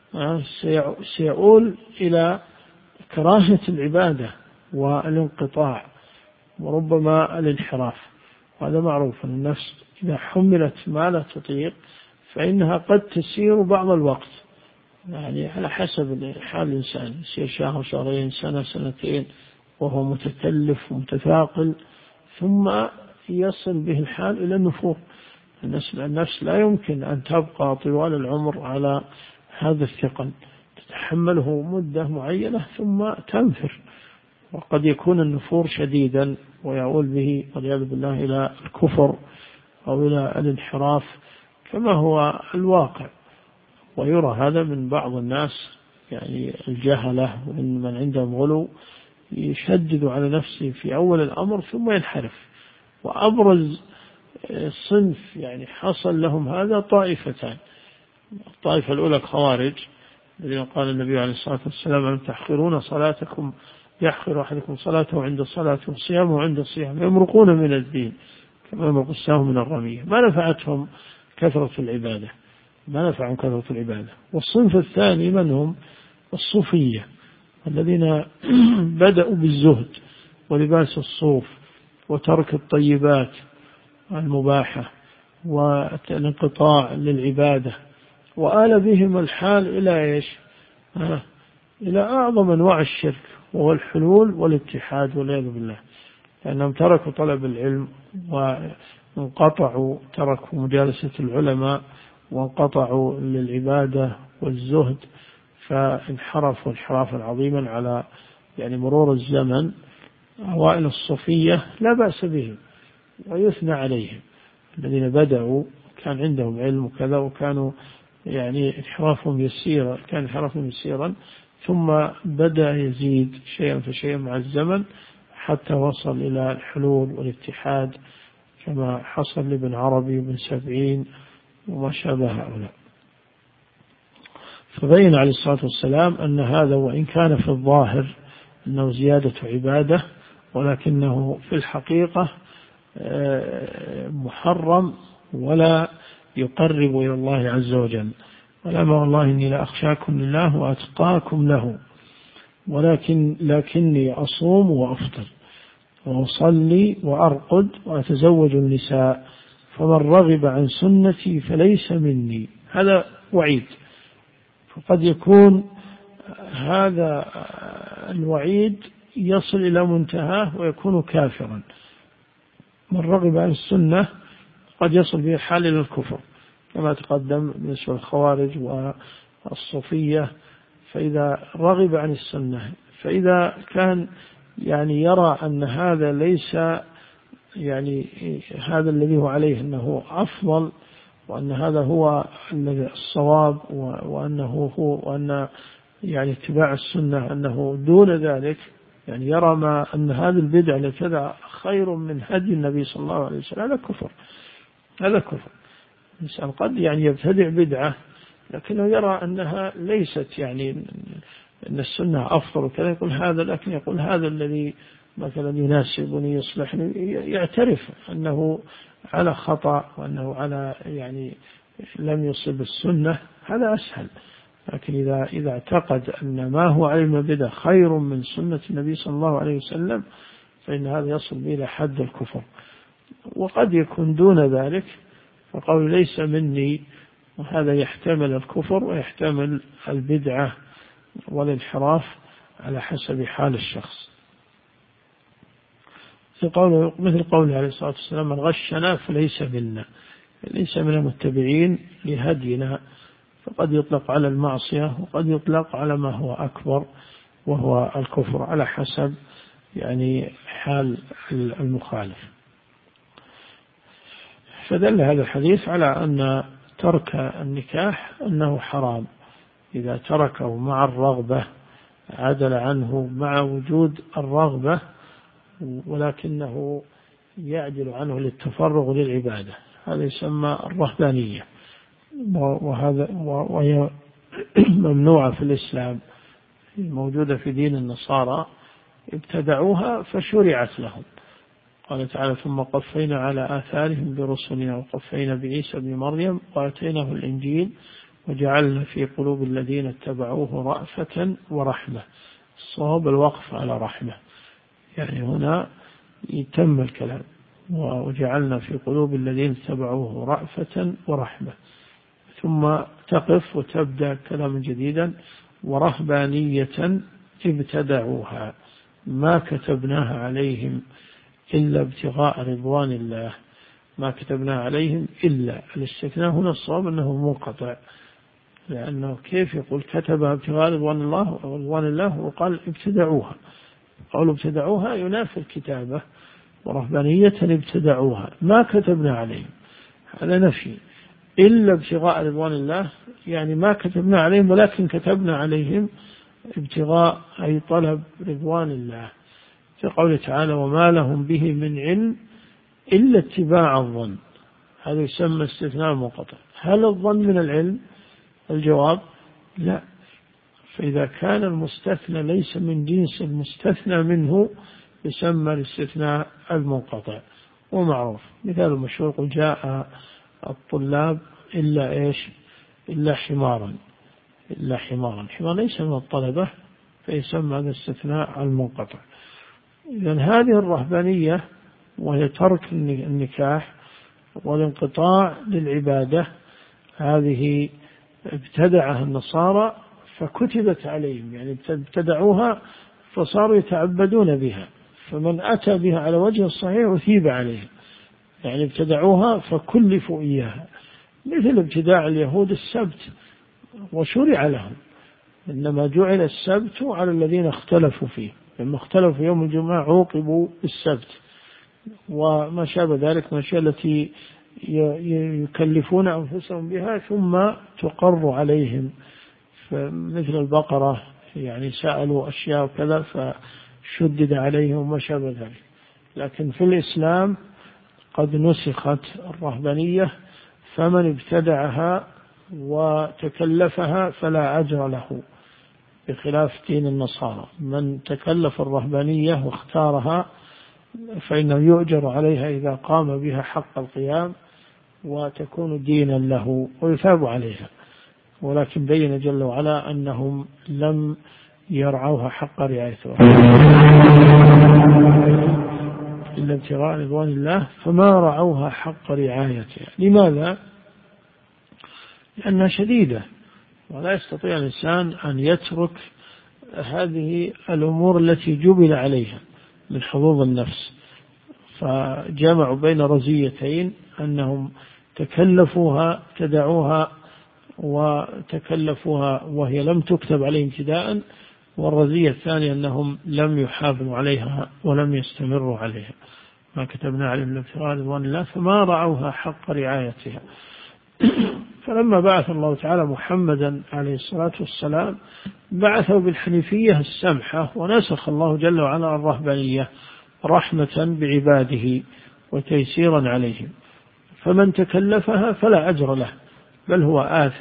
سيؤول إلى كراهة العبادة والانقطاع وربما الانحراف. وهذا معروف أن النفس إذا حملت ما لا تطيق فإنها قد تسير بعض الوقت، يعني على حسب حال الإنسان، يصير شهر، شهرين، سنة، سنتين وهو متكلف ومتثاقل، ثم يصل به الحال إلى النفور. النفس لا يمكن أن تبقى طوال العمر على هذا الثقل، تتحمله مدة معينة ثم تنفر، وقد يكون النفور شديدا ويعول به والعياذ بالله إلى الكفر أو إلى الانحراف كما هو الواقع. ويرى هذا من بعض الناس، يعني الجهلة ومن من عندهم غلو، يشدد على نفسه في أول الأمر ثم ينحرف. وأبرز صنف يعني حصل لهم هذا طائفتان. الطائفة الأولى الخوارج الذين قال النبي عليه الصلاة والسلام أن تحقرون صلاتكم، يحقر أحدكم صلاته عند صلاته وصيامه عند صيامه، يمرقون من الدين كما يمرق السهم من الرمية. ما نفعتهم كثرة العبادة، ما نفعهم كثرة العبادة. والصنف الثاني من هم؟ الصوفية الذين بدأوا بالزهد ولباس الصوف وترك الطيبات المباحة والانقطاع للعبادة، وآل بهم الحال إلى إيش؟ آه إلى أعظم أنواع الشرك، وهو الحلول والاتحاد والعياذ بالله، لأنهم تركوا طلب العلم وانقطعوا، تركوا مجالسة العلماء وانقطعوا للعبادة والزهد، فانحرفوا انحرافا عظيما على يعني مرور الزمن. أوائل الصوفية لا بأس بهم ويثنى عليهم، الذين بدأوا كان عندهم علم وكذا، وكانوا يعني انحرافهم يسيرا، كان انحرافهم يسيرا، ثم بدأ يزيد شيئا فشيئا مع الزمن حتى وصل إلى الحلول والاتحاد كما حصل لابن عربي بن سبعين وما شابه هؤلاء. فبين عليه الصلاة والسلام أن هذا وإن كان في الظاهر أنه زيادة عبادة، ولكنه في الحقيقة محرم ولا يقرب إلى الله عز وجل. ولما والله إني لأخشاكم لله وأتقاكم له، ولكن لكني أصوم وأفطر وأصلي وأرقد وأتزوج النساء، فمن رغب عن سنتي فليس مني. هذا وعيد، فقد يكون هذا الوعيد يصل إلى منتهاه ويكون كافرا. من رغب عن السنة قد يصل به الحال إلى الكفر كما تقدم بالنسبة للخوارج والصوفية. فإذا رغب عن السنة، فإذا كان يعني يرى أن هذا ليس يعني هذا الذي هو عليه أنه أفضل، وأن هذا هو الصواب، وأنه هو وأن يعني اتباع السنة أنه دون ذلك، يعني يرى ما أن هذه البدعة التي خير من هدي النبي صلى الله عليه وسلم، هذا كفر، هذا كفر. الإنسان قد يعني يبتدع بدعة لكنه يرى أنها ليست يعني أن السنة أفضل وكذا، يقول هذا، لكن يقول هذا الذي مثلا يناسبني يصلحني، يعترف أنه على خطأ وأنه على يعني لم يصب السنة، هذا أسهل. لكن إذا إذا اعتقد أن ما هو علم البدع خير من سنة النبي صلى الله عليه وسلم فإن هذا يصل إلى حد الكفر. وقد يكون دون ذلك، فقول ليس مني، وهذا يحتمل الكفر ويحتمل البدعة والانحراف على حسب حال الشخص. مثل قوله عليه الصلاة والسلام: من غشنا فليس منا، ليس من المتبعين لهدينا. فقد يطلق على المعصية وقد يطلق على ما هو أكبر وهو الكفر، على حسب يعني حال المخالف. فدل هذا الحديث على أن ترك النكاح أنه حرام إذا تركه مع الرغبة، عدل عنه مع وجود الرغبة، ولكنه يعدل عنه للتفرغ للعبادة، هذا يسمى الرهبانية، وهذا وهي ممنوعة في الإسلام، موجودة في دين النصارى، ابتدعوها فشرعت لهم. قال تعالى: ثم قفينا على آثارهم برسلنا وقفينا بعيسى بن مريم وآتيناه الإنجيل وجعلنا في قلوب الذين اتبعوه رأفة ورحمة. الصواب الوقف على رحمة، يعني هنا يتم الكلام: وجعلنا في قلوب الذين اتبعوه رأفة ورحمة، ثم تقف وتبدأ كلاما جديدا: ورهبانية ابتدعوها ما كتبناها عليهم إلا ابتغاء رضوان الله. ما كتبناها عليهم إلا، الاستثناء هنا الصواب أنه منقطع، لأنه كيف يقول كتبها ابتغاء رضوان الله رضوان الله وقال ابتدعوها؟ قالوا ابتدعوها ينافي الكتابة، ورهبانية ابتدعوها ما كتبنا عليهم، هذا نفي. إلا ابتغاء رضوان الله يعني ما كتبنا عليهم، ولكن كتبنا عليهم ابتغاء أي طلب رضوان الله. في قوله تعالى: وما لهم به من علم إلا اتباع الظن، هذا يسمى استثناء منقطع. هل الظن من العلم؟ الجواب: لا. فإذا كان المستثنى ليس من جنس المستثنى منه يسمى الاستثناء المنقطع. ومعروف مثال مشهور: قل جاء الطلاب إلا إيش؟ إلا حمارا. إلا حمارا، حمار ليس من الطلبة، فيسمى هذا الاستثناء المنقطع. إذن هذه الرهبانية وهي ترك النكاح والانقطاع للعبادة، هذه ابتدعها النصارى فكتبت عليهم، يعني ابتدعوها فصاروا يتعبدون بها، فمن أتى بها على وجه الصحيح أثيب عليها، يعني ابتدعوها فكلفوا إياها. مثل ابتداع اليهود السبت وشرع لهم، إنما جعل السبت على الذين اختلفوا فيه، لما اختلفوا في يوم الجمعة عوقبوا بالسبت، وما شابه ذلك من الأشياء التي يكلفون أنفسهم بها ثم تقر عليهم، مثل البقرة، يعني سألوا أشياء وكذا فشدد عليهم وما شابه ذلك. لكن في الإسلام قد نسخت الرهبانية، فمن ابتدعها وتكلفها فلا أجر له، بخلاف دين النصارى، من تكلف الرهبانية واختارها فإنه يؤجر عليها إذا قام بها حق القيام، وتكون دينا له ويثاب عليها. ولكن بين جل وعلا أنهم لم يرعوها حق رعايتها إلا ابتغاء رضوان الله، فما رعوها حق رعايتها. لماذا؟ لأنها شديدة، ولا يستطيع الإنسان أن يترك هذه الأمور التي جبل عليها من حظوظ النفس. فجمعوا بين رزيتين: أنهم تكلفوها ابتدعوها وتكلفوها وهي لم تكتب عليهم ابتداء، والرزية الثانية أنهم لم يحافظوا عليها ولم يستمروا عليها، ما كتبنا عليهم ابتغاء رضوان الله فما رعوها حق رعايتها. فلما بعث الله تعالى محمدا عليه الصلاة والسلام بعثه بالحنيفية السمحة، ونسخ الله جل وعلا الرهبانية رحمة بعباده وتيسيرا عليهم، فمن تكلفها فلا أجر له، بل هو آثم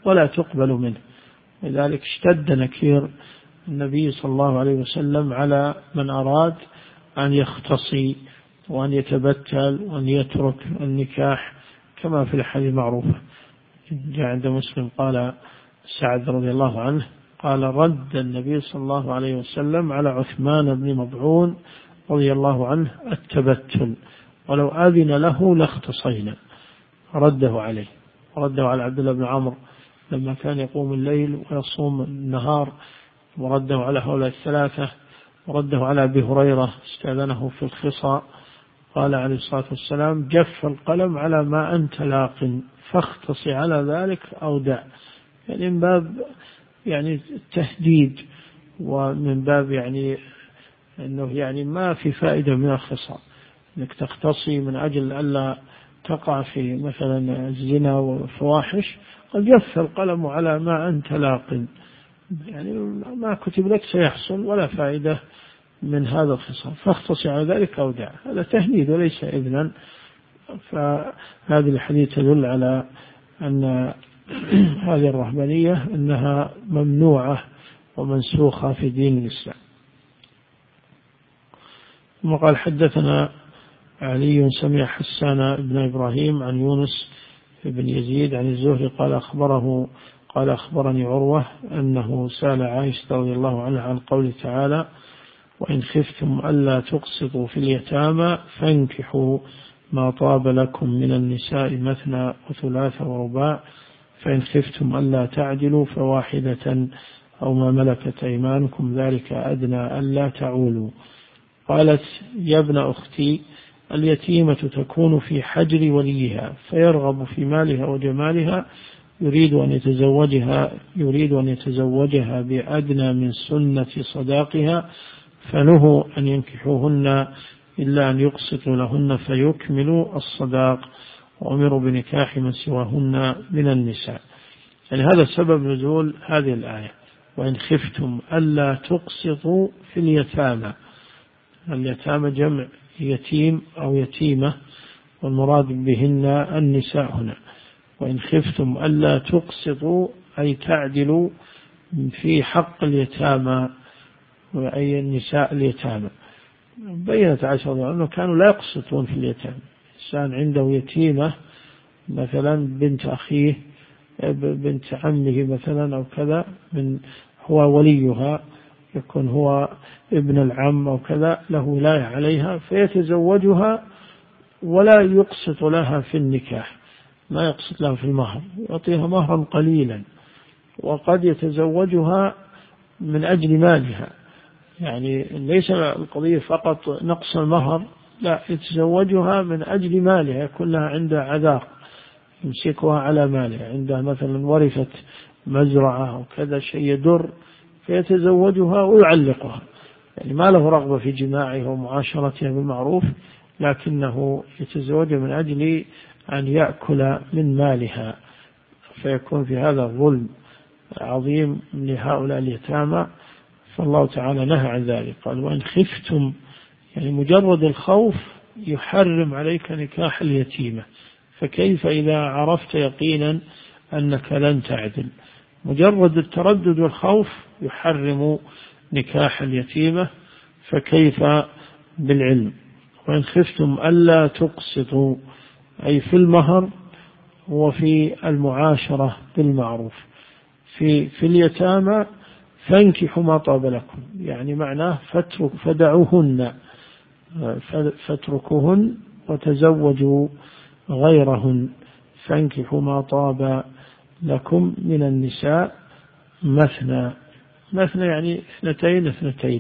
ولا تقبل منه. لذلك اشتد نكير النبي صلى الله عليه وسلم على من أراد أن يختصي وأن يتبتل وأن يترك النكاح، كما في الحديث المعروفة جاء عند مسلم قال سعد رضي الله عنه قال رد النبي صلى الله عليه وسلم على عثمان بن مضعون رضي الله عنه التبتل، ولو آذن له لاختصينا، رده عليه. ورده على عبد الله بن عمرو لما كان يقوم الليل ويصوم النهار، ورده على هؤلاء الثلاثة، ورده على أبي هريرة استأذنه في الخصاء، قال عليه الصلاة والسلام جف القلم على ما أنت لاق فاختص على ذلك أو دع، يعني من باب يعني التهديد، ومن باب يعني أنه يعني ما في فائدة من الخصاء أنك تختصي من أجل ألا تقع في مثلا الزنا والفواحش. قد جف القلم على ما أنت لاق، يعني ما كتب لك سيحصل ولا فائدة من هذا الخصام، فاختص على ذلك أو دع. هذا تهديد وليس إذنا. فهذه الحديث تدل على أن هذه الرهبانية أنها ممنوعة ومنسوخة في دين الإسلام. ثم قال حدثنا علي سمع حسان بن إبراهيم عن يونس بن يزيد عن الزهري قال أخبره قال أخبرني عروة أنه سأل عائشة رضي الله عنها عن قوله تعالى وإن خفتم ألا تقسطوا في اليتامى فانكحوا ما طاب لكم من النساء مثنى وثلاث ورباع فإن خفتم ألا تعدلوا فواحدة أو ما ملكت أيمانكم ذلك أدنى ألا تعولوا. قالت يا ابن أختي اليتيمة تكون في حجر وليها فيرغب في مالها وجمالها يريد أن يتزوجها يريد أن يتزوجها بأدنى من سنة صداقها فنهوا أن ينكحوهن إلا أن يقسطوا لهن فيكملوا الصداق وأمروا بنكاح من سواهن من النساء. يعني هذا سبب نزول هذه الآية وإن خفتم ألا تقسطوا في اليتامى. اليتامى جمع يتيم أو يتيمة والمراد بهن النساء هنا. وإن خفتم ألا تقسطوا أي تعدلوا في حق اليتامى وأي النساء اليتامى. بينت عائشة رضي الله عنها أنه كانوا لا يقسطون في اليتامى. إنسان عنده يتيمة مثلا بنت أخيه بنت عمه مثلا أو كذا من هو وليها يكون هو ابن العم أو كذا له ولاية عليها فيتزوجها ولا يقسط لها في النكاح، ما يقسط لها في المهر، يعطيها مهرا قليلا، وقد يتزوجها من أجل مالها، يعني ليس القضية فقط نقص المهر، لا يتزوجها من أجل مالها، يكون لها عندها عذار يمسكها على مالها، عندها مثلا ورثت مزرعة أو كذا شيء يدر فيتزوجها ويعلقها، يعني ما له رغبة في جماعها ومعاشرتها بالمعروف لكنه يتزوج من أجل أن يأكل من مالها، فيكون في هذا ظلم عظيم لهؤلاء اليتامى. فالله تعالى نهى عن ذلك، قال وإن خفتم، يعني مجرد الخوف يحرم عليك نكاح اليتيمة، فكيف إذا عرفت يقينا أنك لن تعدل؟ مجرد التردد والخوف يحرم نكاح اليتيمة، فكيف بالعلم؟ وإن خفتم ألا تقسطوا أي في المهر وفي المعاشرة بالمعروف في في اليتامى فانكحوا ما طاب لكم، يعني معناه فاترك فدعوهن فاتركوهن وتزوجوا غيرهن، فانكحوا ما طاب لكم من النساء مثنى، مثنى يعني اثنتين اثنتين،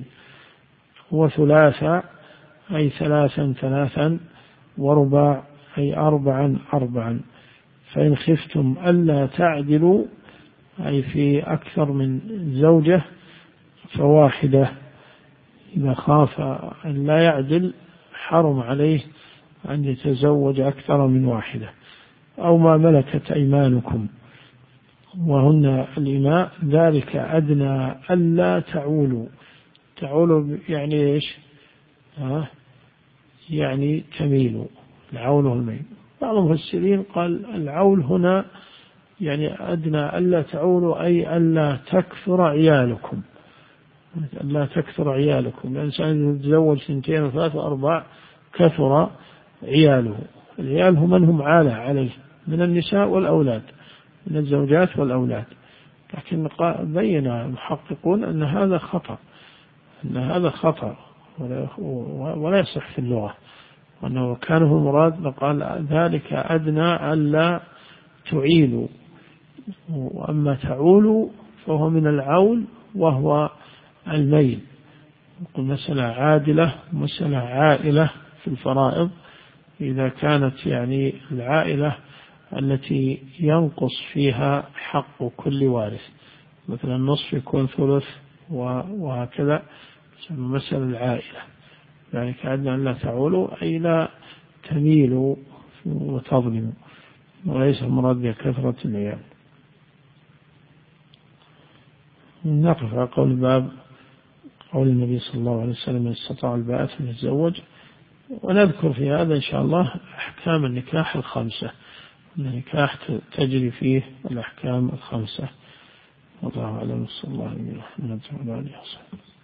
وثلاثة أي ثلاثا ثلاثا، ورباع أي أربعا أربعا. فإن خفتم ألا تعدلوا أي في أكثر من زوجة فواحدة، إذا خاف أن لا يعدل حرم عليه أن يتزوج أكثر من واحدة، أو ما ملكت أيمانكم وهن الإماء ذلك أدنى ألا تعولوا. تعولوا يعني إيش؟ ها؟ يعني تميلوا، العول والميل. بعض المفسرين قال العول هنا يعني أدنى ألا تعولوا أي ألا تكثر عيالكم، ألا تكثر عيالكم. الإنسان يتزوج سنتين وثلاث وأربع كثر عياله. العيال هم من هم عالة عليه من النساء والأولاد، من الزوجات والأولاد. لكن بين المحققون أن هذا خطأ، أن هذا خطأ ولا يصح في اللغة، وأنه كان هو المراد لقال ذلك أدنى ألا تعيلوا. وأما تعولوا فهو من العول وهو الميل. مسألة عادلة مسألة عائلة في الفرائض، إذا كانت يعني العائلة التي ينقص فيها حق كل وارث، مثلا النصف يكون ثلث وهكذا، مسألة العائلة. يعني كأدنى أن لا تعولوا أي لا تميلوا وتظلموا، وليس المراد بكثرة العيال. نقف على قول الباب، قول النبي صلى الله عليه وسلم من استطاع الباءة فليتزوج، ونذكر في هذا إن شاء الله أحكام النكاح الخمسة. النكاح تجري فيه الأحكام الخمسة. والله أعلم. صلى الله عليه وسلم.